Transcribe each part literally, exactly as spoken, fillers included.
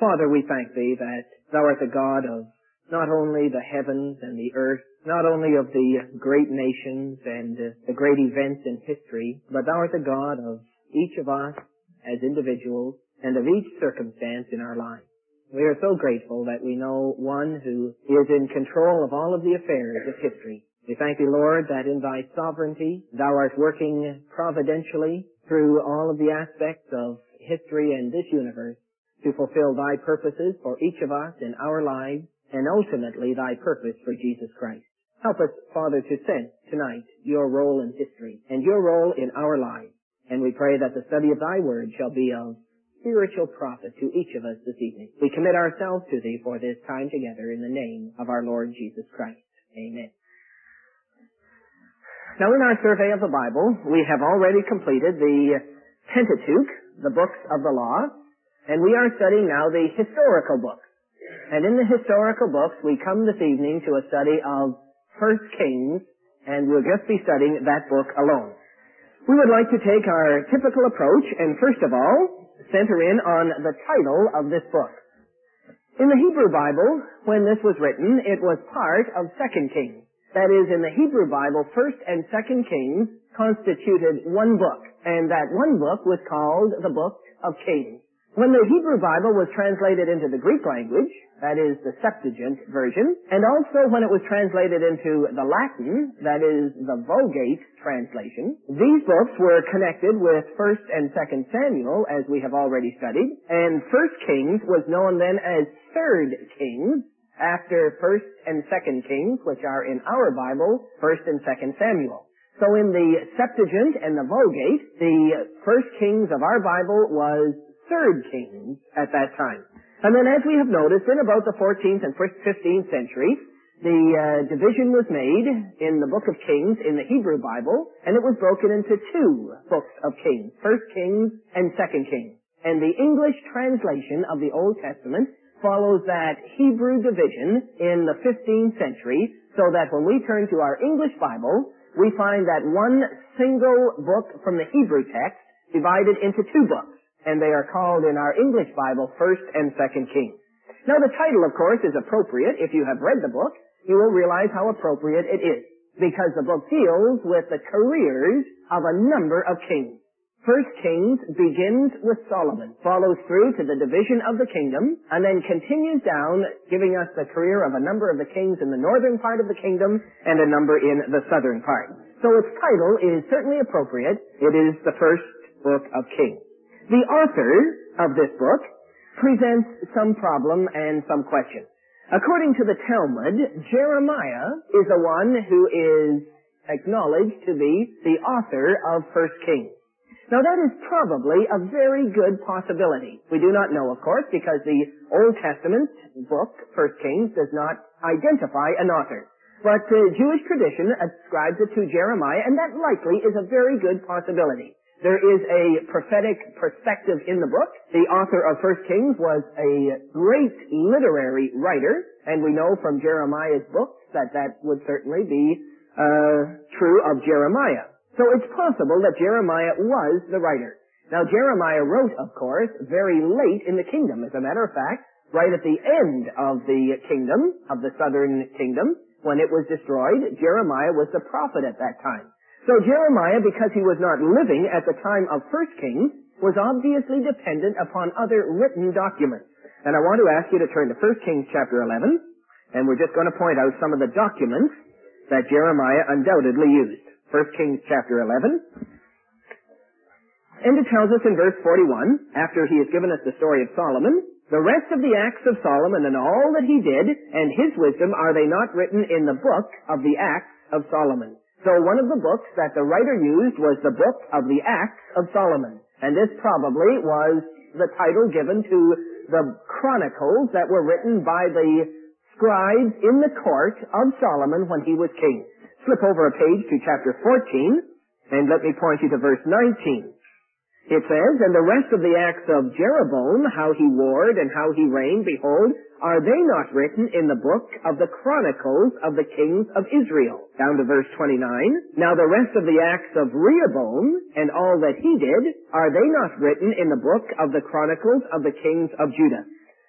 Father, we thank Thee that Thou art the God of not only the heavens and the earth, not only of the great nations and uh, the great events in history, but Thou art the God of each of us as individuals and of each circumstance in our lives. We are so grateful that we know one who is in control of all of the affairs of history. We thank Thee, Lord, that in Thy sovereignty Thou art working providentially through all of the aspects of history and this universe to fulfill Thy purposes for each of us in our lives and ultimately Thy purpose for Jesus Christ. Help us, Father, to sense tonight Your role in history and Your role in our lives. And we pray that the study of Thy Word shall be of spiritual profit to each of us this evening. We commit ourselves to Thee for this time together in the name of our Lord Jesus Christ. Amen. Now, in our survey of the Bible, we have already completed the Pentateuch, the books of the law, and we are studying now the historical books. And in the historical books, we come this evening to a study of First Kings, and we'll just be studying that book alone. We would like to take our typical approach and first of all, center in on the title of this book. In the Hebrew Bible, when this was written, it was part of Second Kings. That is, in the Hebrew Bible, First and Second Kings constituted one book, and that one book was called the Book of Kings. When the Hebrew Bible was translated into the Greek language, that is the Septuagint version, and also when it was translated into the Latin, that is the Vulgate translation, these books were connected with First and Second Samuel, as we have already studied, and First Kings was known then as Third Kings, after First and Second Kings, which are in our Bible, First and Second Samuel. So in the Septuagint and the Vulgate, the First Kings of our Bible was Third Kings at that time. And then as we have noticed, in about the fourteenth and fifteenth century, the uh, division was made in the Book of Kings in the Hebrew Bible, and it was broken into two books of Kings, First Kings and Second Kings. And the English translation of the Old Testament follows that Hebrew division in the fifteenth century, so that when we turn to our English Bible, we find that one single book from the Hebrew text divided into two books, and they are called in our English Bible First and Second Kings. Now the title, of course, is appropriate. If you have read the book, you will realize how appropriate it is, because the book deals with the careers of a number of kings. First Kings begins with Solomon, follows through to the division of the kingdom, and then continues down, giving us the career of a number of the kings in the northern part of the kingdom and a number in the southern part. So its title is certainly appropriate. It is the first book of Kings. The author of this book presents some problem and some question. According to the Talmud, Jeremiah is the one who is acknowledged to be the author of First Kings. Now that is probably a very good possibility. We do not know, of course, because the Old Testament book, First Kings, does not identify an author. But uh, Jewish tradition ascribes it to Jeremiah, and that likely is a very good possibility. There is a prophetic perspective in the book. The author of First Kings was a great literary writer, and we know from Jeremiah's books that that would certainly be uh, true of Jeremiah. So it's possible that Jeremiah was the writer. Now Jeremiah wrote, of course, very late in the kingdom. As a matter of fact, right at the end of the kingdom, of the southern kingdom, when it was destroyed, Jeremiah was the prophet at that time. So Jeremiah, because he was not living at the time of First Kings, was obviously dependent upon other written documents. And I want to ask you to turn to First Kings chapter eleven, and we're just going to point out some of the documents that Jeremiah undoubtedly used. First Kings chapter eleven. And it tells us in verse forty-one, after he has given us the story of Solomon, the rest of the acts of Solomon and all that he did and his wisdom, are they not written in the book of the Acts of Solomon? So one of the books that the writer used was the book of the Acts of Solomon. And this probably was the title given to the chronicles that were written by the scribes in the court of Solomon when he was king. Flip over a page to chapter fourteen, and let me point you to verse nineteen. It says, and the rest of the acts of Jeroboam, how he warred and how he reigned, behold, are they not written in the book of the chronicles of the kings of Israel? Down to verse twenty-nine. Now the rest of the acts of Rehoboam and all that he did, are they not written in the book of the chronicles of the kings of Judah?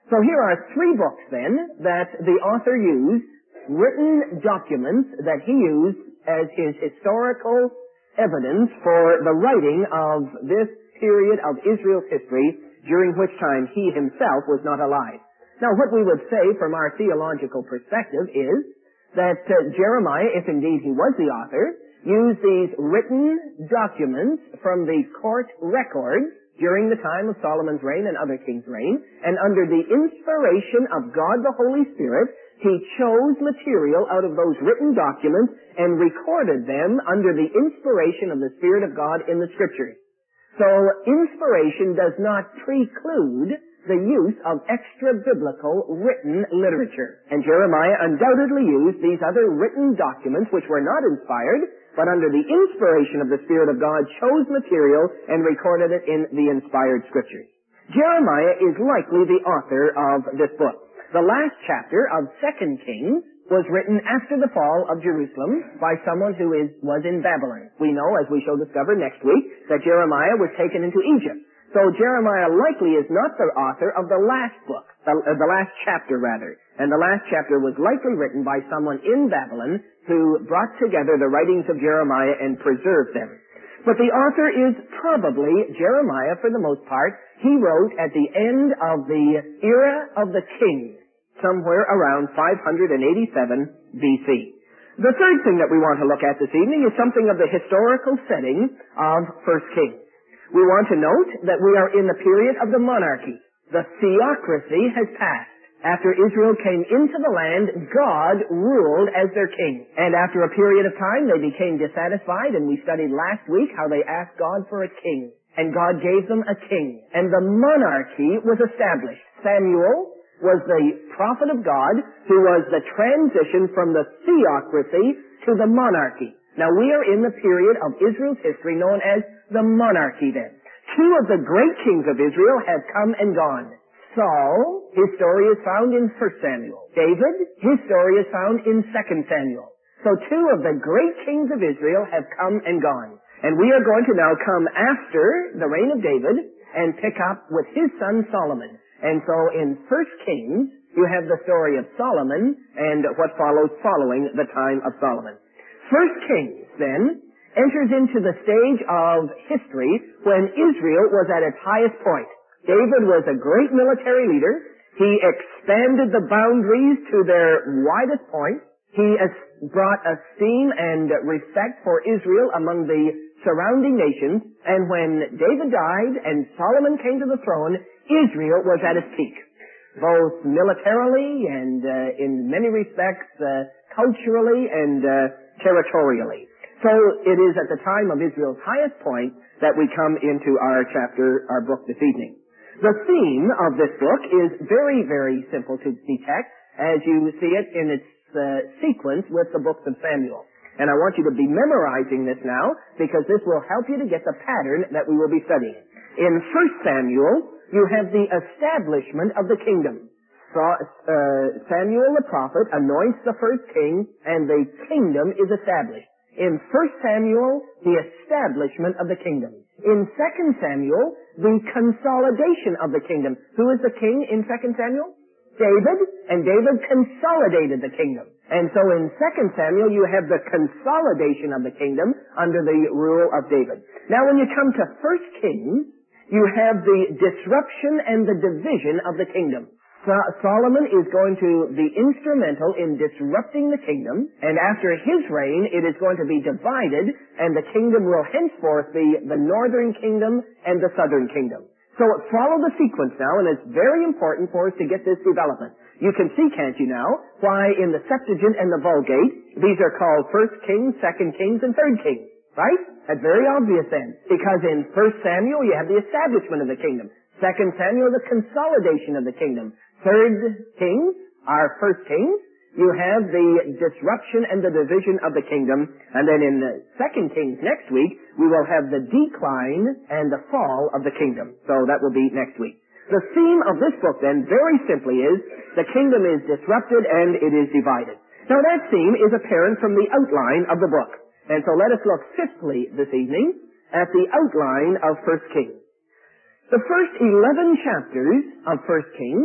So here are three books then that the author used, written documents that he used as his historical evidence for the writing of this period of Israel's history during which time he himself was not alive. Now what we would say from our theological perspective is that uh, Jeremiah, if indeed he was the author, used these written documents from the court records during the time of Solomon's reign and other kings' reign, and under the inspiration of God the Holy Spirit, he chose material out of those written documents and recorded them under the inspiration of the Spirit of God in the Scriptures. So inspiration does not preclude the use of extra-biblical written literature. And Jeremiah undoubtedly used these other written documents which were not inspired, but under the inspiration of the Spirit of God chose material and recorded it in the inspired Scriptures. Jeremiah is likely the author of this book. The last chapter of Second Kings was written after the fall of Jerusalem by someone who is, was in Babylon. We know, as we shall discover next week, that Jeremiah was taken into Egypt. So Jeremiah likely is not the author of the last book, the, uh, the last chapter rather. And the last chapter was likely written by someone in Babylon who brought together the writings of Jeremiah and preserved them. But the author is probably Jeremiah for the most part. He wrote at the end of the era of the kings, somewhere around five hundred eighty-seven B C. The third thing that we want to look at this evening is something of the historical setting of First Kings. We want to note that we are in the period of the monarchy. The theocracy has passed. After Israel came into the land, God ruled as their king. And after a period of time, they became dissatisfied, and we studied last week how they asked God for a king. And God gave them a king. And the monarchy was established. Samuel was the prophet of God who was the transition from the theocracy to the monarchy. Now we are in the period of Israel's history known as the monarchy then. Two of the great kings of Israel have come and gone. Saul, his story is found in First Samuel. David, his story is found in Second Samuel. So two of the great kings of Israel have come and gone. And we are going to now come after the reign of David and pick up with his son Solomon. And so in First Kings, you have the story of Solomon and what follows following the time of Solomon. First Kings, then, enters into the stage of history when Israel was at its highest point. David was a great military leader. He expanded the boundaries to their widest point. He brought esteem and respect for Israel among the surrounding nations. And when David died and Solomon came to the throne, Israel was at its peak, both militarily and uh, in many respects uh, culturally and uh, territorially. So it is at the time of Israel's highest point that we come into our chapter, our book this evening. The theme of this book is very, very simple to detect as you see it in its uh, sequence with the books of Samuel. And I want you to be memorizing this now because this will help you to get the pattern that we will be studying. In First Samuel, you have the establishment of the kingdom. So, uh, Samuel the prophet anoints the first king and the kingdom is established. In First Samuel, the establishment of the kingdom. In Second Samuel, the consolidation of the kingdom. Who is the king in Second Samuel? David, and David consolidated the kingdom. And so in Second Samuel, you have the consolidation of the kingdom under the rule of David. Now when you come to First Kings, you have the disruption and the division of the kingdom. So- Solomon is going to be instrumental in disrupting the kingdom, and after his reign, it is going to be divided, and the kingdom will henceforth be the northern kingdom and the southern kingdom. So follow the sequence now, and it's very important for us to get this development. You can see, can't you now, why in the Septuagint and the Vulgate, these are called First Kings, Second Kings, and Third Kings, right? That's very obvious then, because in First Samuel, you have the establishment of the kingdom. Second Samuel, the consolidation of the kingdom. Third Kings, our First Kings, you have the disruption and the division of the kingdom. And then in the Second Kings next week, we will have the decline and the fall of the kingdom. So that will be next week. The theme of this book then, very simply is, the kingdom is disrupted and it is divided. Now that theme is apparent from the outline of the book. And so let us look fifthly this evening at the outline of First Kings. The first eleven chapters of First Kings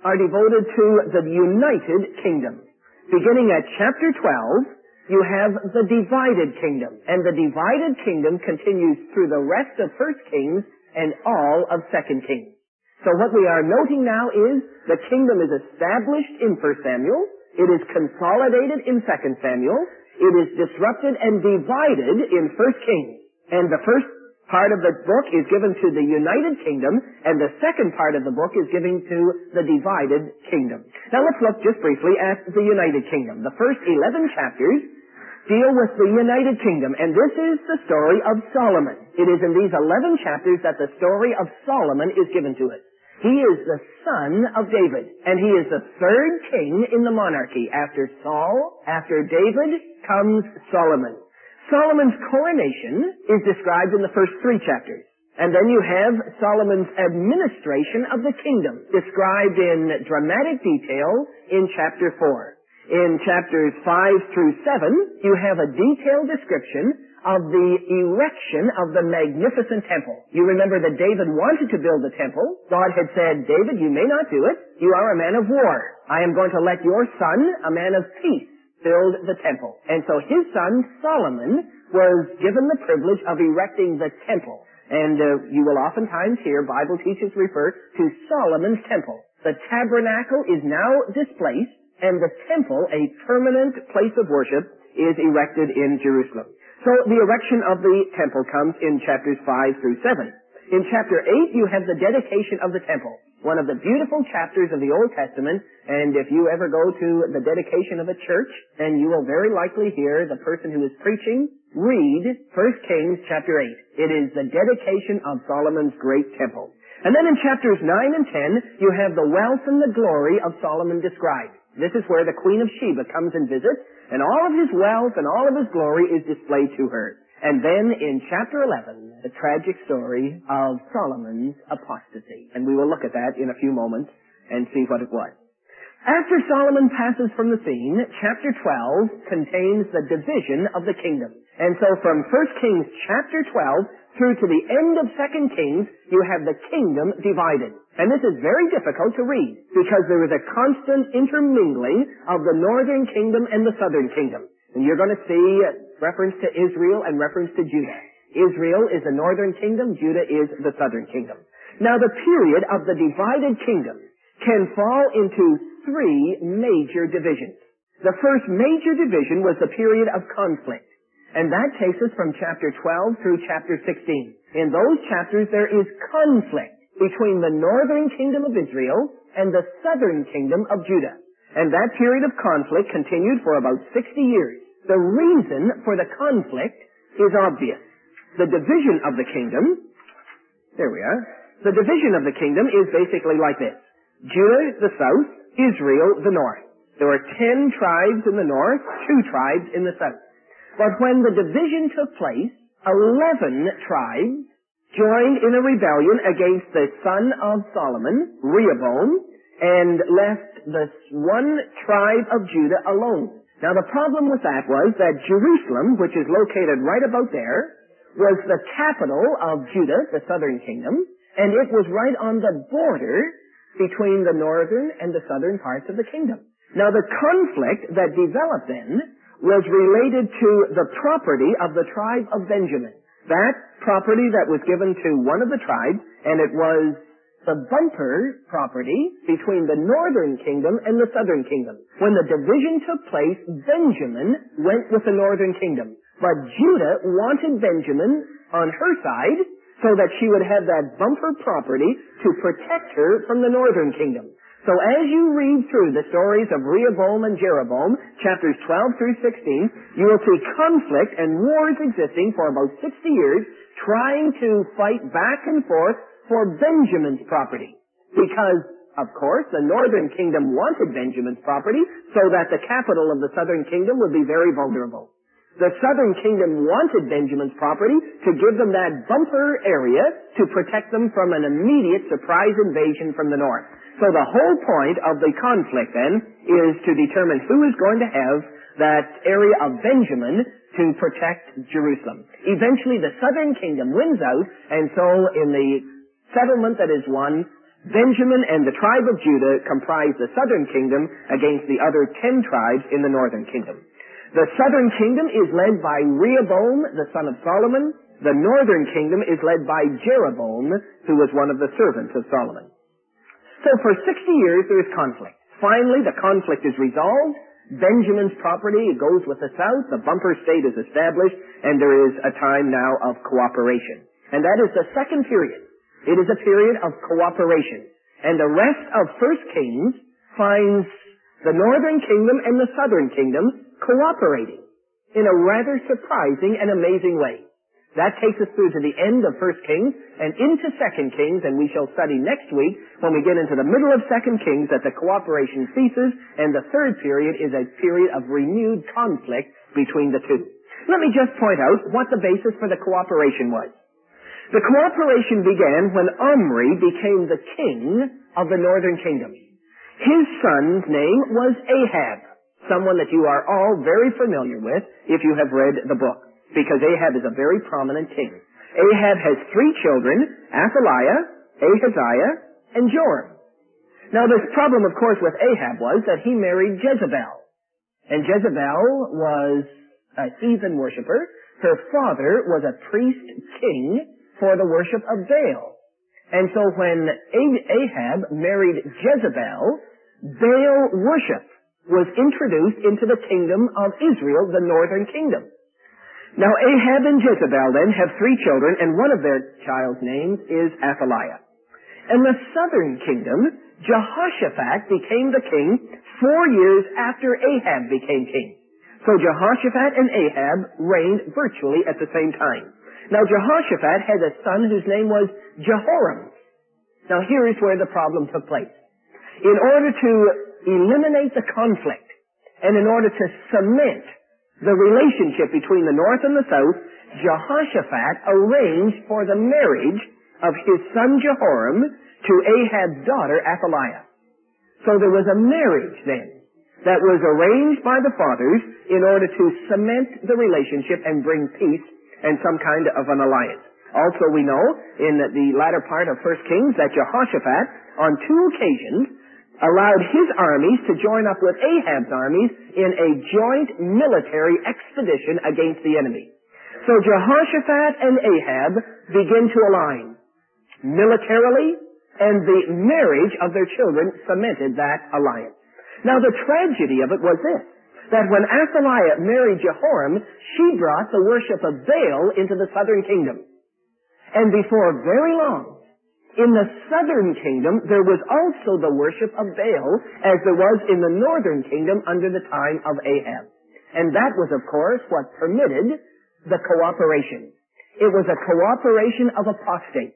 are devoted to the United Kingdom. Beginning at chapter twelve, you have the divided kingdom, and the divided kingdom continues through the rest of First Kings and all of Second Kings. So what we are noting now is the kingdom is established in First Samuel, it is consolidated in Second Samuel, it is disrupted and divided in First Kings. And the first part of the book is given to the United Kingdom, and the second part of the book is given to the divided kingdom. Now let's look just briefly at the United Kingdom. The first eleven chapters deal with the United Kingdom, and this is the story of Solomon. It is in these eleven chapters that the story of Solomon is given to us. He is the son of David, and he is the third king in the monarchy. After Saul, after David, comes Solomon. Solomon's coronation is described in the first three chapters. And then you have Solomon's administration of the kingdom, described in dramatic detail in chapter four. In chapters five through seven, you have a detailed description of the erection of the magnificent temple. You remember that David wanted to build the temple. God had said, David, you may not do it. You are a man of war. I am going to let your son, a man of peace, build the temple. And so his son, Solomon, was given the privilege of erecting the temple. And uh, you will oftentimes hear Bible teachers refer to Solomon's temple. The tabernacle is now displaced, and the temple, a permanent place of worship, is erected in Jerusalem. So the erection of the temple comes in chapters five through seven. In chapter eight, you have the dedication of the temple, one of the beautiful chapters of the Old Testament, and if you ever go to the dedication of a church, then you will very likely hear the person who is preaching read First Kings chapter eight. It is the dedication of Solomon's great temple. And then in chapters nine and ten, you have the wealth and the glory of Solomon described. This is where the Queen of Sheba comes and visits, and all of his wealth and all of his glory is displayed to her. And then in chapter eleven, the tragic story of Solomon's apostasy. And we will look at that in a few moments and see what it was. After Solomon passes from the scene, chapter twelve contains the division of the kingdom. And so from First Kings chapter twelve through to the end of Second Kings, you have the kingdom divided. And this is very difficult to read because there is a constant intermingling of the northern kingdom and the southern kingdom. And you're going to see reference to Israel and reference to Judah. Israel is the northern kingdom, Judah is the southern kingdom. Now the period of the divided kingdom can fall into three major divisions. The first major division was the period of conflict. And that takes us from chapter twelve through chapter sixteen. In those chapters there is conflict between the northern kingdom of Israel and the southern kingdom of Judah. And that period of conflict continued for about sixty years. The reason for the conflict is obvious. The division of the kingdom, there we are, the division of the kingdom is basically like this. Judah, the south, Israel, the north. There were ten tribes in the north, two tribes in the south. But when the division took place, eleven tribes joined in a rebellion against the son of Solomon, Rehoboam, and left the one tribe of Judah alone. Now the problem with that was that Jerusalem, which is located right about there, was the capital of Judah, the southern kingdom, and it was right on the border between the northern and the southern parts of the kingdom. Now the conflict that developed then was related to the property of the tribe of Benjamin. That property that was given to one of the tribes, and it was the bumper property between the northern kingdom and the southern kingdom. When the division took place, Benjamin went with the northern kingdom. But Judah wanted Benjamin on her side so that she would have that bumper property to protect her from the northern kingdom. So as you read through the stories of Rehoboam and Jeroboam, chapters twelve through sixteen, you will see conflict and wars existing for about sixty years, trying to fight back and forth for Benjamin's property. Because, of course, the northern kingdom wanted Benjamin's property so that the capital of the southern kingdom would be very vulnerable. The southern kingdom wanted Benjamin's property to give them that bumper area to protect them from an immediate surprise invasion from the north. So the whole point of the conflict then is to determine who is going to have that area of Benjamin to protect Jerusalem. Eventually the southern kingdom wins out, and so in the settlement that is won, Benjamin and the tribe of Judah comprise the southern kingdom against the other ten tribes in the northern kingdom. The southern kingdom is led by Rehoboam, the son of Solomon. The northern kingdom is led by Jeroboam, who was one of the servants of Solomon. So for sixty years there is conflict. Finally, the conflict is resolved. Benjamin's property goes with the south. The bumper state is established, and there is a time now of cooperation. And that is the second period. It is a period of cooperation. And the rest of First Kings finds the northern kingdom and the southern kingdom cooperating in a rather surprising and amazing way. That takes us through to the end of First Kings and into Second Kings, and we shall study next week when we get into the middle of Second Kings that the cooperation ceases, and the third period is a period of renewed conflict between the two. Let me just point out what the basis for the cooperation was. The cooperation began when Omri became the king of the northern kingdom. His son's name was Ahab, someone that you are all very familiar with if you have read the book, because Ahab is a very prominent king. Ahab has three children, Athaliah, Ahaziah, and Joram. Now this problem, of course, with Ahab was that he married Jezebel. And Jezebel was a heathen worshiper. Her father was a priest king for the worship of Baal. And so when Ahab married Jezebel, Baal worship was introduced into the kingdom of Israel, the northern kingdom. Now Ahab and Jezebel then have three children, and one of their child's names is Athaliah. And the southern kingdom, Jehoshaphat became the king four years after Ahab became king. So Jehoshaphat and Ahab reigned virtually at the same time. Now Jehoshaphat had a son whose name was Jehoram. Now here is where the problem took place. In order to eliminate the conflict, and in order to cement the relationship between the north and the south, Jehoshaphat arranged for the marriage of his son Jehoram to Ahab's daughter Athaliah. So there was a marriage then that was arranged by the fathers in order to cement the relationship and bring peace and some kind of an alliance. Also we know in the latter part of First Kings that Jehoshaphat on two occasions allowed his armies to join up with Ahab's armies in a joint military expedition against the enemy. So Jehoshaphat and Ahab begin to align militarily, and the marriage of their children cemented that alliance. Now the tragedy of it was this, that when Athaliah married Jehoram, she brought the worship of Baal into the southern kingdom. And before very long, in the southern kingdom, there was also the worship of Baal, as there was in the northern kingdom under the time of Ahab. And that was, of course, what permitted the cooperation. It was a cooperation of apostates.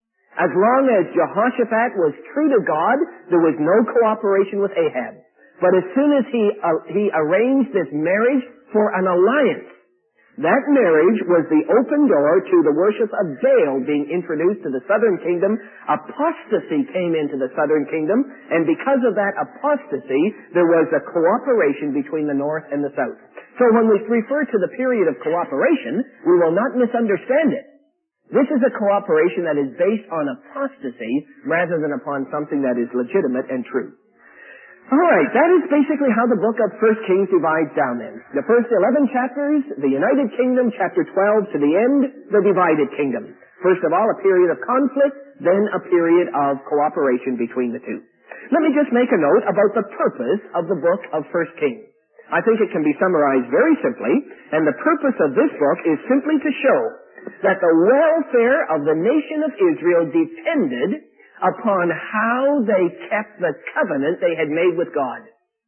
As long as Jehoshaphat was true to God, there was no cooperation with Ahab. But as soon as he, uh, he arranged this marriage for an alliance, that marriage was the open door to the worship of Baal being introduced to the southern kingdom. Apostasy came into the southern kingdom, and because of that apostasy, there was a cooperation between the north and the south. So when we refer to the period of cooperation, we will not misunderstand it. This is a cooperation that is based on apostasy rather than upon something that is legitimate and true. All right, that is basically how the book of First Kings divides down then. The first eleven chapters, the United Kingdom, chapter twelve to the end, the divided kingdom. First of all, a period of conflict, then a period of cooperation between the two. Let me just make a note about the purpose of the book of First Kings. I think it can be summarized very simply, and the purpose of this book is simply to show that the welfare of the nation of Israel depended upon how they kept the covenant they had made with God.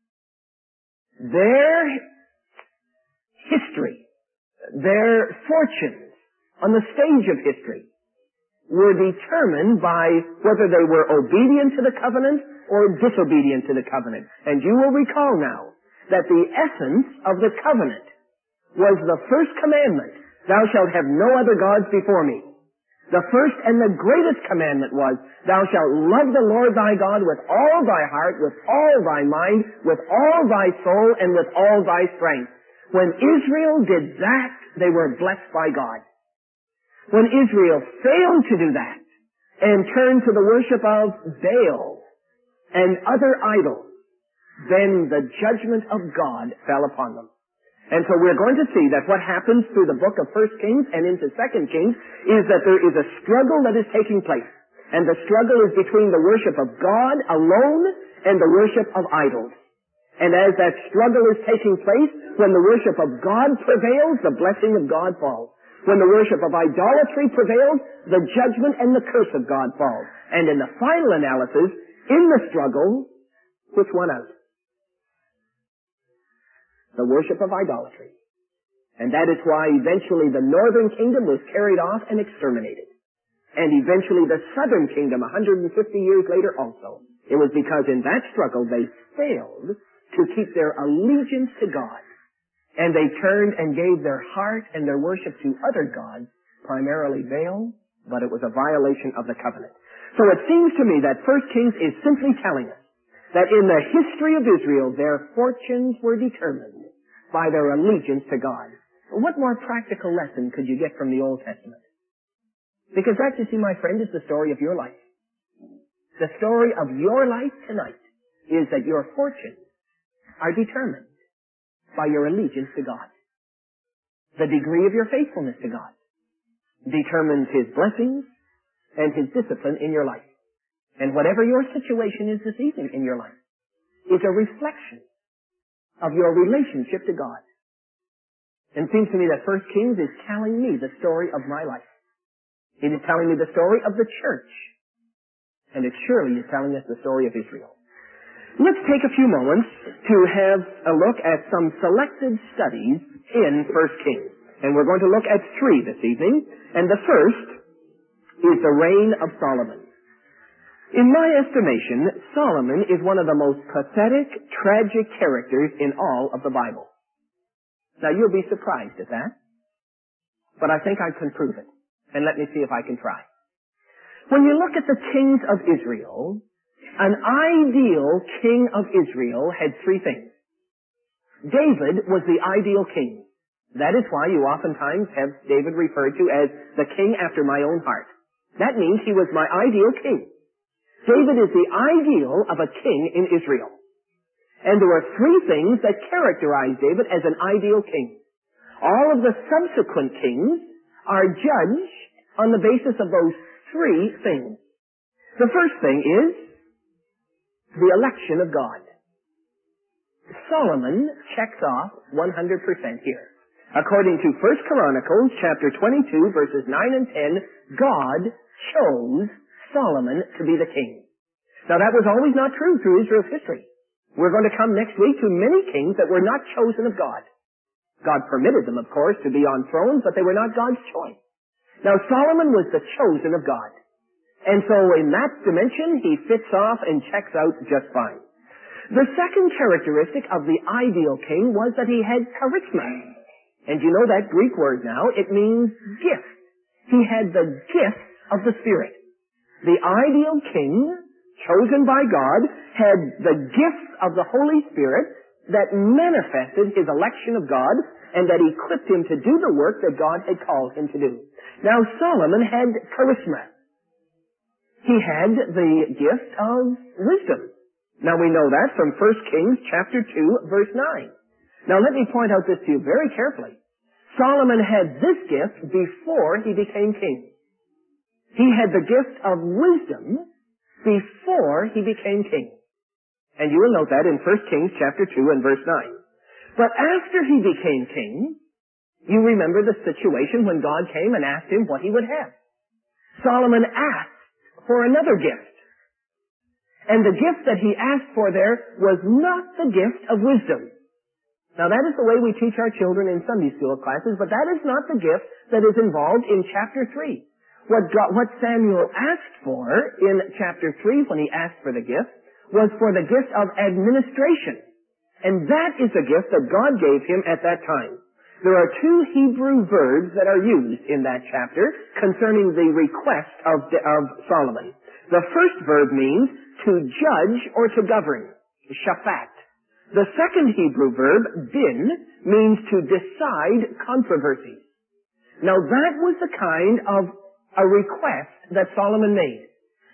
Their history, their fortunes on the stage of history were determined by whether they were obedient to the covenant or disobedient to the covenant. And you will recall now that the essence of the covenant was the first commandment, thou shalt have no other gods before me. The first and the greatest commandment was, thou shalt love the Lord thy God with all thy heart, with all thy mind, with all thy soul, and with all thy strength. When Israel did that, they were blessed by God. When Israel failed to do that, and turned to the worship of Baal and other idols, then the judgment of God fell upon them. And so we're going to see that what happens through the book of First Kings and into Second Kings is that there is a struggle that is taking place. And the struggle is between the worship of God alone and the worship of idols. And as that struggle is taking place, when the worship of God prevails, the blessing of God falls. When the worship of idolatry prevails, the judgment and the curse of God falls. And in the final analysis, in the struggle, which won out? The worship of idolatry. And that is why eventually the northern kingdom was carried off and exterminated. And eventually the southern kingdom, one hundred fifty years later also. It was because in that struggle they failed to keep their allegiance to God. And they turned and gave their heart and their worship to other gods, primarily Baal, but it was a violation of the covenant. So it seems to me that First Kings is simply telling us that in the history of Israel, their fortunes were determined by their allegiance to God. What more practical lesson could you get from the Old Testament? Because that, you see, my friend, is the story of your life. The story of your life tonight is that your fortunes are determined by your allegiance to God. The degree of your faithfulness to God determines His blessings and His discipline in your life. And whatever your situation is this evening in your life is a reflection of your relationship to God. And it seems to me that First Kings is telling me the story of my life. It is telling me the story of the church. And it surely is telling us the story of Israel. Let's take a few moments to have a look at some selected studies in First Kings. And we're going to look at three this evening. And the first is the reign of Solomon. In my estimation, Solomon is one of the most pathetic, tragic characters in all of the Bible. Now, you'll be surprised at that, but I think I can prove it. And let me see if I can try. When you look at the kings of Israel, an ideal king of Israel had three things. David was the ideal king. That is why you oftentimes have David referred to as the king after my own heart. That means he was my ideal king. David is the ideal of a king in Israel. And there were three things that characterized David as an ideal king. All of the subsequent kings are judged on the basis of those three things. The first thing is the election of God. Solomon checks off one hundred percent here. According to First Chronicles chapter twenty-two verses nine and ten, God chose Solomon to be the king. Now that was always not true through Israel's history. We're going to come next week to many kings that were not chosen of God. God permitted them, of course, to be on thrones, but they were not God's choice. Now Solomon was the chosen of God. And so in that dimension, he fits off and checks out just fine. The second characteristic of the ideal king was that he had charisma. And you know that Greek word now, it means gift. He had the gift of the Spirit. The ideal king, chosen by God, had the gift of the Holy Spirit that manifested his election of God and that equipped him to do the work that God had called him to do. Now Solomon had charisma. He had the gift of wisdom. Now we know that from First Kings chapter two verse nine. Now let me point out this to you very carefully. Solomon had this gift before he became king. He had the gift of wisdom before he became king. And you will note that in First Kings chapter two and verse nine. But after he became king, you remember the situation when God came and asked him what he would have. Solomon asked for another gift. And the gift that he asked for there was not the gift of wisdom. Now that is the way we teach our children in Sunday school classes, but that is not the gift that is involved in chapter three. What, God, what Samuel asked for in chapter three when he asked for the gift was for the gift of administration. And that is the gift that God gave him at that time. There are two Hebrew verbs that are used in that chapter concerning the request of, of Solomon. The first verb means to judge or to govern, shaphat. The second Hebrew verb, din, means to decide controversies. Now that was the kind of a request that Solomon made.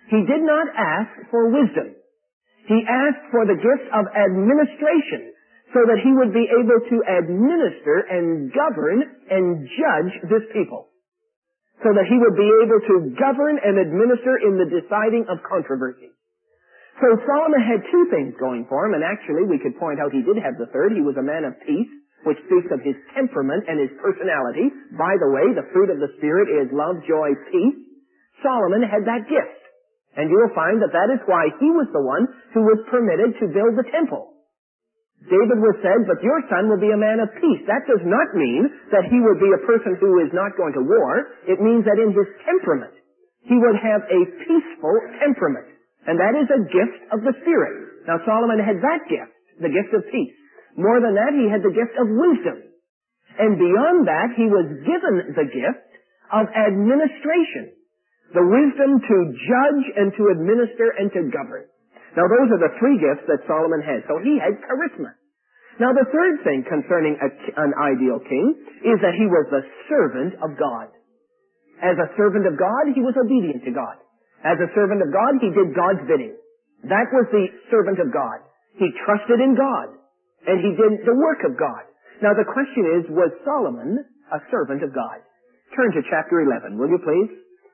He did not ask for wisdom. He asked for the gift of administration so that he would be able to administer and govern and judge this people. So that he would be able to govern and administer in the deciding of controversy. So Solomon had two things going for him, and actually we could point out he did have the third. He was a man of peace, which speaks of his temperament and his personality. By the way, the fruit of the Spirit is love, joy, peace. Solomon had that gift. And you will find that that is why he was the one who was permitted to build the temple. David was said, but your son will be a man of peace. That does not mean that he would be a person who is not going to war. It means that in his temperament, he would have a peaceful temperament. And that is a gift of the Spirit. Now Solomon had that gift, the gift of peace. More than that, he had the gift of wisdom. And beyond that, he was given the gift of administration. The wisdom to judge and to administer and to govern. Now those are the three gifts that Solomon had. So he had charisma. Now the third thing concerning a, an ideal king is that he was the servant of God. As a servant of God, he was obedient to God. As a servant of God, he did God's bidding. That was the servant of God. He trusted in God. And he did the work of God. Now the question is, was Solomon a servant of God? Turn to chapter eleven, will you please?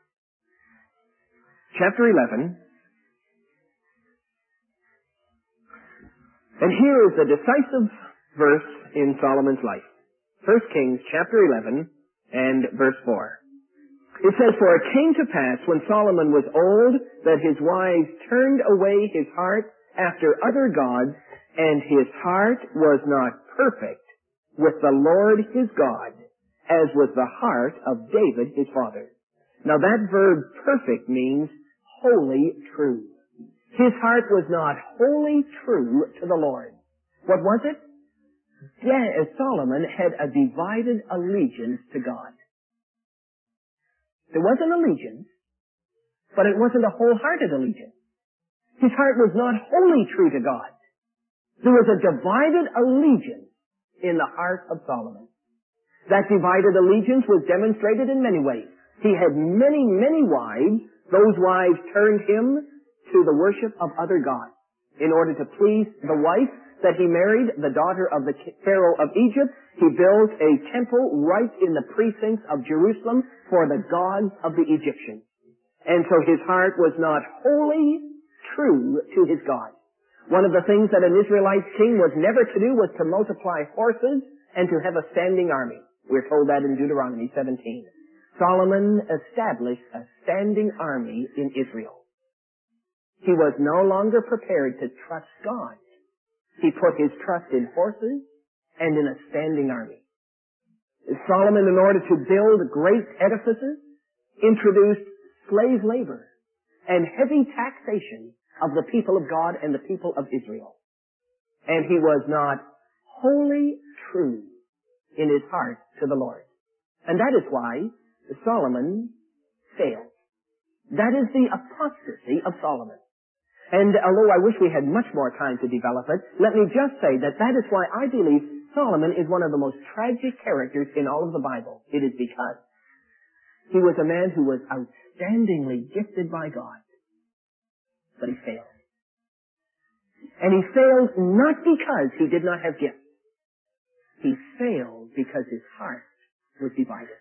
Chapter eleven. And here is the decisive verse in Solomon's life. First Kings chapter eleven and verse four. It says, for it came to pass when Solomon was old that his wives turned away his heart after other gods, and his heart was not perfect with the Lord his God, as was the heart of David his father. Now that verb perfect means wholly true. His heart was not wholly true to the Lord. What was it? Solomon had a divided allegiance to God. There was an allegiance, but it wasn't a wholehearted allegiance. His heart was not wholly true to God. There was a divided allegiance in the heart of Solomon. That divided allegiance was demonstrated in many ways. He had many, many wives. Those wives turned him to the worship of other gods. In order to please the wife that he married, the daughter of the Pharaoh of Egypt, he built a temple right in the precincts of Jerusalem for the gods of the Egyptians. And so his heart was not wholly true to his God. One of the things that an Israelite king was never to do was to multiply horses and to have a standing army. We're told that in Deuteronomy seventeen. Solomon established a standing army in Israel. He was no longer prepared to trust God. He put his trust in horses and in a standing army. Solomon, in order to build great edifices, introduced slave labor and heavy taxation of the people of God and the people of Israel. And he was not wholly true in his heart to the Lord. And that is why Solomon failed. That is the apostasy of Solomon. And although I wish we had much more time to develop it, let me just say that that is why I believe Solomon is one of the most tragic characters in all of the Bible. It is because he was a man who was outstandingly gifted by God, but he failed. And he failed not because he did not have gifts. He failed because his heart was divided.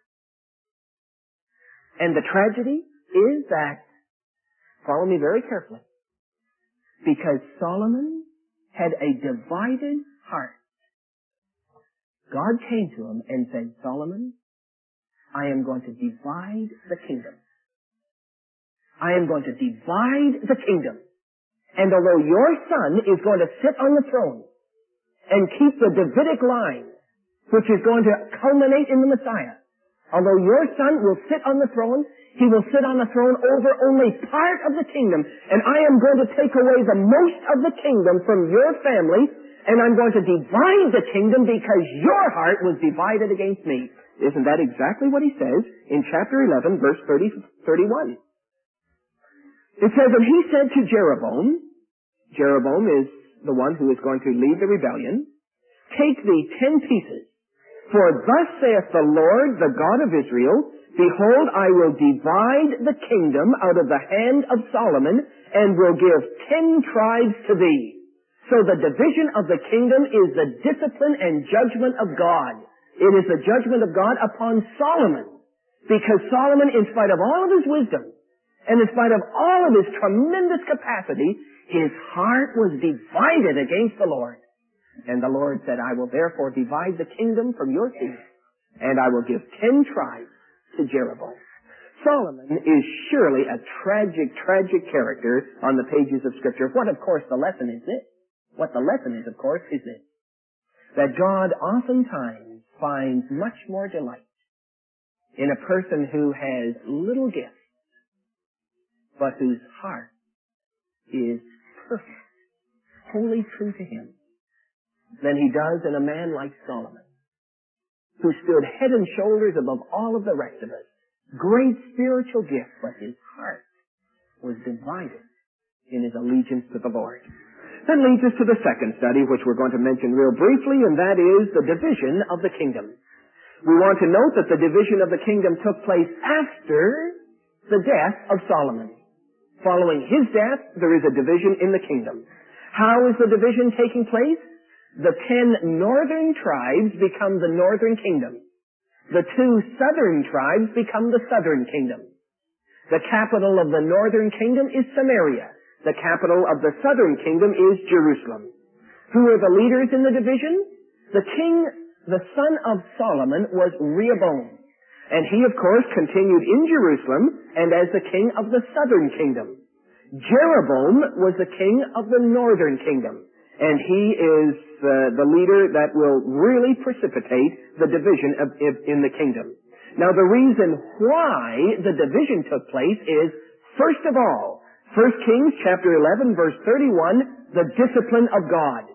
And the tragedy is that, follow me very carefully, because Solomon had a divided heart, God came to him and said, Solomon, I am going to divide the kingdom. I am going to divide the kingdom. And although your son is going to sit on the throne and keep the Davidic line, which is going to culminate in the Messiah, although your son will sit on the throne, he will sit on the throne over only part of the kingdom. And I am going to take away the most of the kingdom from your family, and I'm going to divide the kingdom because your heart was divided against me. Isn't that exactly what he says in chapter eleven, verse thirty, thirty-one? It says, and he said to Jeroboam, Jeroboam is the one who is going to lead the rebellion, take thee ten pieces, for thus saith the Lord, the God of Israel, Behold, I will divide the kingdom out of the hand of Solomon, and will give ten tribes to thee. So the division of the kingdom is the discipline and judgment of God. It is the judgment of God upon Solomon. Because Solomon, in spite of all of his wisdom, and in spite of all of his tremendous capacity, his heart was divided against the Lord. And the Lord said, I will therefore divide the kingdom from your seed, and I will give ten tribes to Jeroboam. Solomon is surely a tragic, tragic character on the pages of Scripture. What, of course, the lesson is this. What the lesson is, of course, is this. That God oftentimes finds much more delight in a person who has little gift, but whose heart is perfect, wholly true to him, than he does in a man like Solomon, who stood head and shoulders above all of the rest of us. Great spiritual gift, but his heart was divided in his allegiance to the Lord. That leads us to the second study, which we're going to mention real briefly, and that is the division of the kingdom. We want to note that the division of the kingdom took place after the death of Solomon. Following his death, there is a division in the kingdom. How is the division taking place? The ten northern tribes become the northern kingdom. The two southern tribes become the southern kingdom. The capital of the northern kingdom is Samaria. The capital of the southern kingdom is Jerusalem. Who are the leaders in the division? The king, the son of Solomon, was Rehoboam. And he, of course, continued in Jerusalem and as the king of the southern kingdom. Jeroboam was the king of the northern kingdom. And he is uh, the leader that will really precipitate the division of, of, in the kingdom. Now, the reason why the division took place is, first of all, First Kings chapter eleven, verse thirty-one, the discipline of God.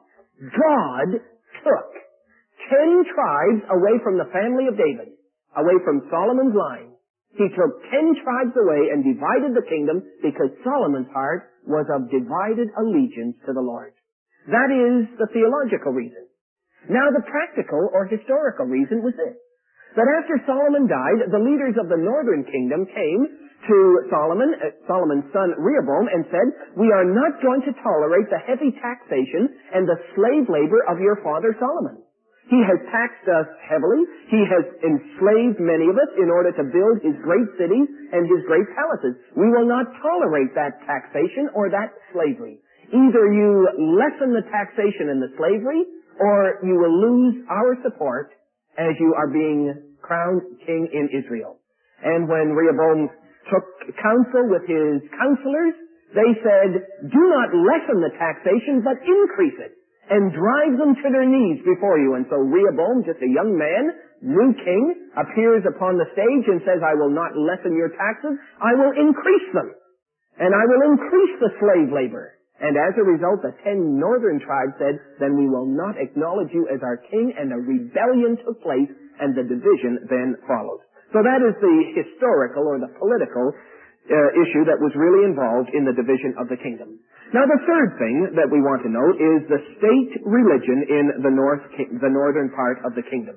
God took ten tribes away from the family of David, away from Solomon's line. He took ten tribes away and divided the kingdom because Solomon's heart was of divided allegiance to the Lord. That is the theological reason. Now the practical or historical reason was this. That after Solomon died, the leaders of the northern kingdom came to Solomon, uh, Solomon's son Rehoboam, and said, we are not going to tolerate the heavy taxation and the slave labor of your father Solomon. He has taxed us heavily. He has enslaved many of us in order to build his great cities and his great palaces. We will not tolerate that taxation or that slavery. Either you lessen the taxation and the slavery, or you will lose our support as you are being crowned king in Israel. And when Rehoboam took counsel with his counselors, they said, do not lessen the taxation, but increase it, and drive them to their knees before you. And so Rehoboam, just a young man, new king, appears upon the stage and says, I will not lessen your taxes, I will increase them, and I will increase the slave labor. And as a result, the ten northern tribes said, then we will not acknowledge you as our king, and a rebellion took place, and the division then followed. So that is the historical or the political uh, issue that was really involved in the division of the kingdom. Now the third thing that we want to note is the state religion in the north, the northern part of the kingdom.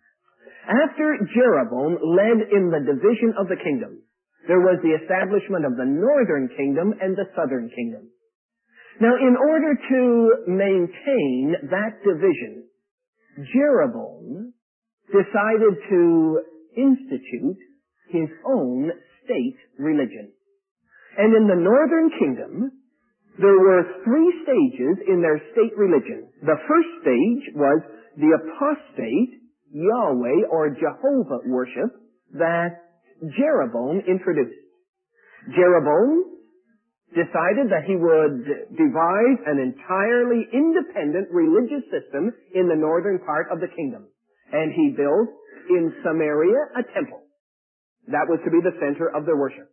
After Jeroboam led in the division of the kingdom, there was the establishment of the northern kingdom and the southern kingdom. Now, in order to maintain that division, Jeroboam decided to institute his own state religion. And in the northern kingdom, there were three stages in their state religion. The first stage was the apostate Yahweh or Jehovah worship that Jeroboam introduced. Jeroboam decided that he would devise an entirely independent religious system in the northern part of the kingdom. And he built in Samaria a temple. That was to be the center of their worship.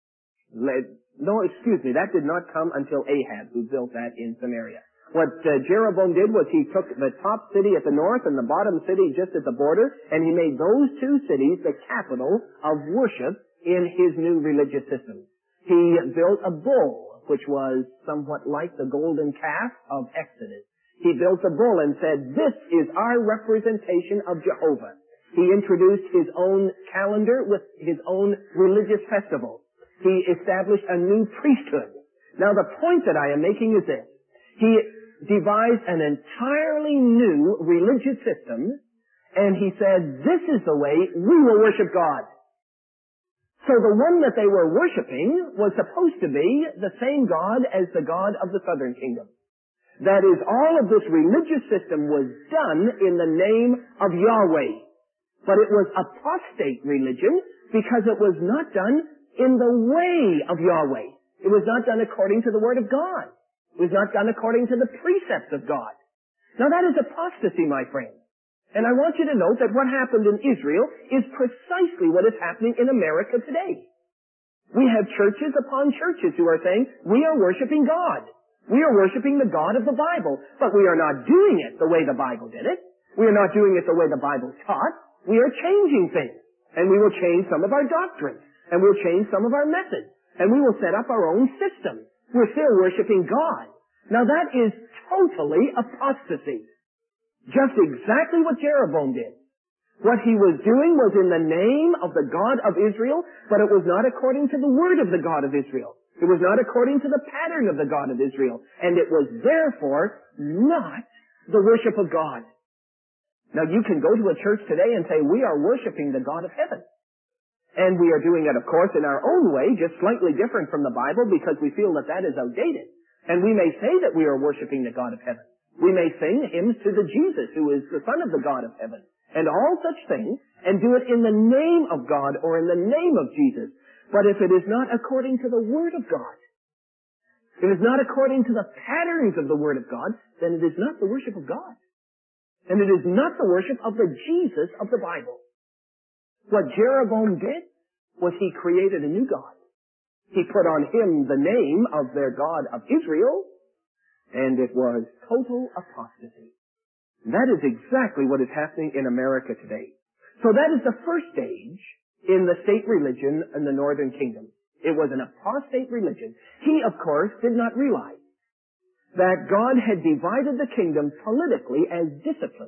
No, excuse me, that did not come until Ahab, who built that in Samaria. What uh, Jeroboam did was he took the top city at the north and the bottom city just at the border, and he made those two cities the capital of worship in his new religious system. He built a bull, which was somewhat like the golden calf of Exodus. He built a bull and said, this is our representation of Jehovah. He introduced his own calendar with his own religious festivals. He established a new priesthood. Now the point that I am making is this. He devised an entirely new religious system, and he said, this is the way we will worship God. So the one that they were worshiping was supposed to be the same God as the God of the southern kingdom. That is, all of this religious system was done in the name of Yahweh. But it was apostate religion because it was not done in the way of Yahweh. It was not done according to the Word of God. It was not done according to the precepts of God. Now that is apostasy, my friend. And I want you to note that what happened in Israel is precisely what is happening in America today. We have churches upon churches who are saying, we are worshiping God. We are worshiping the God of the Bible. But we are not doing it the way the Bible did it. We are not doing it the way the Bible taught. We are changing things. And we will change some of our doctrines. And we'll change some of our methods. And we will set up our own system. We're still worshiping God. Now that is totally apostasy. Just exactly what Jeroboam did. What he was doing was in the name of the God of Israel, but it was not according to the word of the God of Israel. It was not according to the pattern of the God of Israel. And it was therefore not the worship of God. Now you can go to a church today and say, we are worshiping the God of heaven. And we are doing it, of course, in our own way, just slightly different from the Bible because we feel that that is outdated. And we may say that we are worshiping the God of heaven. We may sing hymns to the Jesus, who is the Son of the God of heaven, and all such things, and do it in the name of God or in the name of Jesus. But if it is not according to the Word of God, if it is not according to the patterns of the Word of God, then it is not the worship of God. And it is not the worship of the Jesus of the Bible. What Jeroboam did was he created a new God. He put on him the name of their God of Israel, and it was total apostasy. That is exactly what is happening in America today. So that is the first stage in the state religion in the northern kingdom. It was an apostate religion. He, of course, did not realize that God had divided the kingdom politically as discipline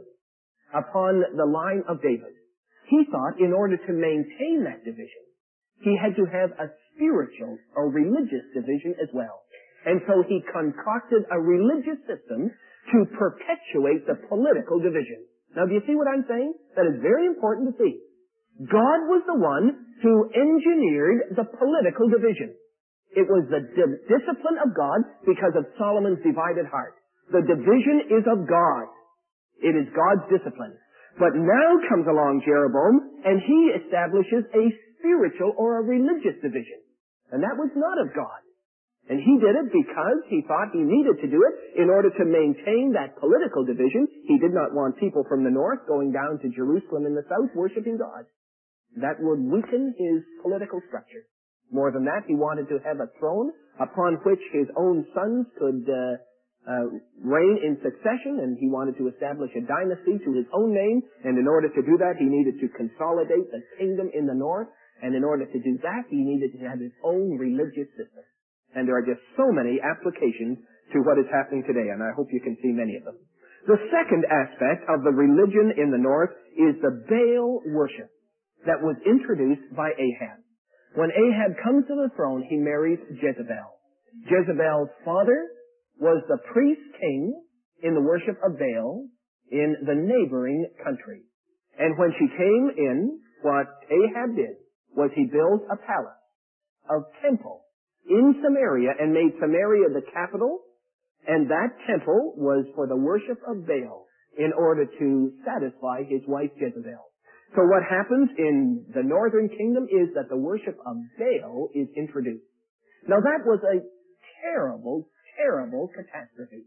upon the line of David. He thought in order to maintain that division, he had to have a spiritual or religious division as well. And so he concocted a religious system to perpetuate the political division. Now, do you see what I'm saying? That is very important to see. God was the one who engineered the political division. It was the di- discipline of God because of Solomon's divided heart. The division is of God. It is God's discipline. But now comes along Jeroboam, and he establishes a spiritual or a religious division. And that was not of God. And he did it because he thought he needed to do it in order to maintain that political division. He did not want people from the north going down to Jerusalem in the south worshiping God. That would weaken his political structure. More than that, he wanted to have a throne upon which his own sons could uh, uh, reign in succession, and he wanted to establish a dynasty to his own name. And in order to do that, he needed to consolidate the kingdom in the north. And in order to do that, he needed to have his own religious system. And there are just so many applications to what is happening today, and I hope you can see many of them. The second aspect of the religion in the north is the Baal worship that was introduced by Ahab. When Ahab comes to the throne, he marries Jezebel. Jezebel's father was the priest king in the worship of Baal in the neighboring country. And when she came in, what Ahab did was he built a palace, a temple, in Samaria and made Samaria the capital, and that temple was for the worship of Baal in order to satisfy his wife Jezebel. So what happens in the northern kingdom is that the worship of Baal is introduced. Now that was a terrible, terrible catastrophe.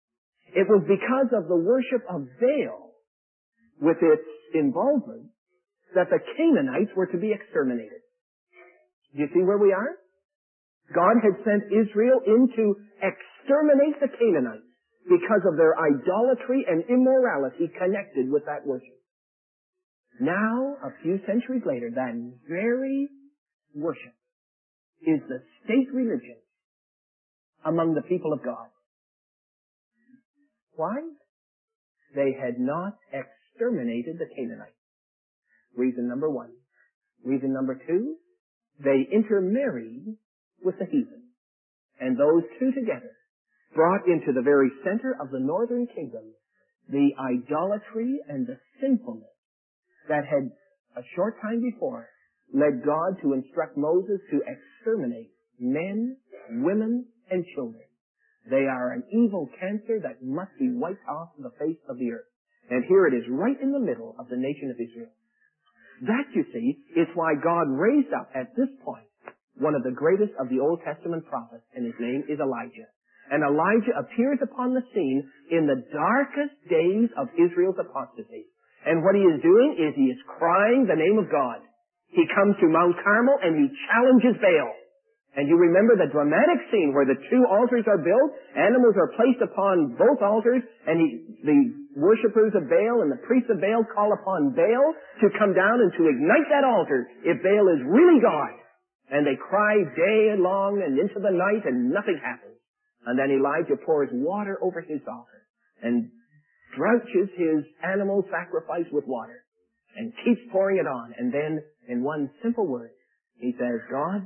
It was because of the worship of Baal, with its involvement, that the Canaanites were to be exterminated. Do you see where we are? God had sent Israel in to exterminate the Canaanites because of their idolatry and immorality connected with that worship. Now, a few centuries later, that very worship is the state religion among the people of God. Why? They had not exterminated the Canaanites. Reason number one. Reason number two, they intermarried with the heathen. And those two together brought into the very center of the northern kingdom the idolatry and the sinfulness that had, a short time before, led God to instruct Moses to exterminate men, women, and children. They are an evil cancer that must be wiped off the face of the earth. And here it is right in the middle of the nation of Israel. That, you see, is why God raised up at this point one of the greatest of the Old Testament prophets, and his name is Elijah. And Elijah appears upon the scene in the darkest days of Israel's apostasy. And what he is doing is he is crying the name of God. He comes to Mount Carmel and he challenges Baal. And you remember the dramatic scene where the two altars are built, animals are placed upon both altars, and he, the worshippers of Baal and the priests of Baal call upon Baal to come down and to ignite that altar if Baal is really God. And they cry day long and into the night and nothing happens. And then Elijah pours water over his altar and drenches his animal sacrifice with water and keeps pouring it on. And then in one simple word, he says, God,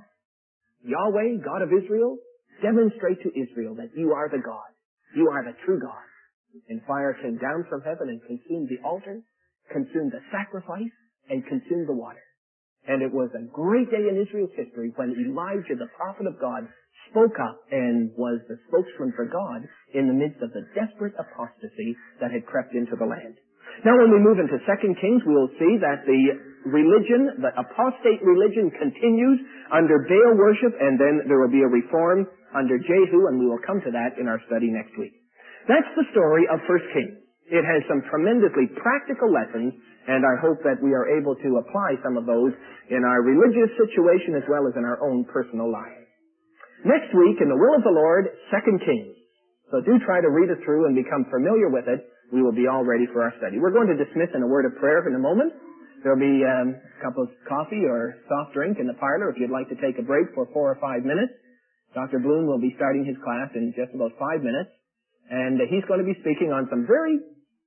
Yahweh, God of Israel, demonstrate to Israel that you are the God. You are the true God. And fire came down from heaven and consumed the altar, consumed the sacrifice, and consumed the water. And it was a great day in Israel's history when Elijah, the prophet of God, spoke up and was the spokesman for God in the midst of the desperate apostasy that had crept into the land. Now when we move into Second Kings, we will see that the religion, the apostate religion continues under Baal worship, and then there will be a reform under Jehu, and we will come to that in our study next week. That's the story of First Kings. It has some tremendously practical lessons, and I hope that we are able to apply some of those in our religious situation as well as in our own personal lives. Next week, in the will of the Lord, Second Kings. So do try to read it through and become familiar with it. We will be all ready for our study. We're going to dismiss in a word of prayer in a moment. There'll be um, a cup of coffee or soft drink in the parlor if you'd like to take a break for four or five minutes. Doctor Bloom will be starting his class in just about five minutes. And uh, he's going to be speaking on some very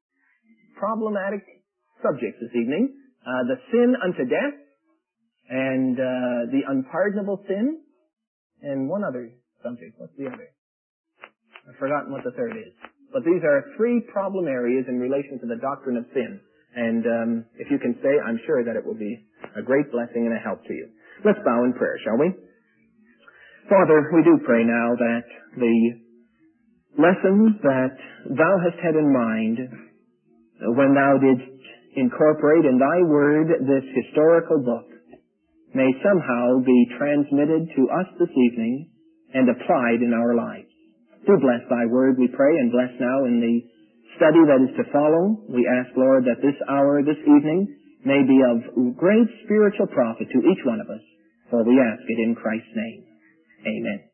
problematic subjects this evening. Uh, the sin unto death, and uh, the unpardonable sin, and one other subject. What's the other? I've forgotten what the third is. But these are three problem areas in relation to the doctrine of sin. And um, if you can stay, I'm sure that it will be a great blessing and a help to you. Let's bow in prayer, shall we? Father, we do pray now that the lessons that thou hast had in mind when thou didst incorporate in thy word this historical book may somehow be transmitted to us this evening and applied in our lives. Do bless thy word, we pray, and bless now in the study that is to follow. We ask, Lord, that this hour, this evening, may be of great spiritual profit to each one of us, for we ask it in Christ's name. Amen.